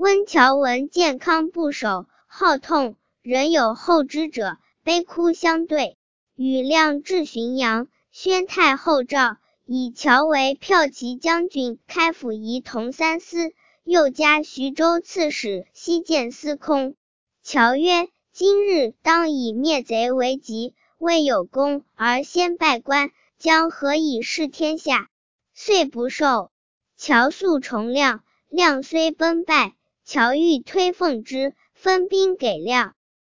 温峤闻健康不守，好痛，人有后之者，悲哭相对。羽亮至浔阳，宣太后诏，以峤为骠骑将军、开府仪同三司，又加徐州刺史、西谏司空。峤曰：今日当以灭贼为急，未有功而先拜官，将何以事天下？遂不受。峤素从亮，亮虽奔败，峤欲推奉之，分兵给亮。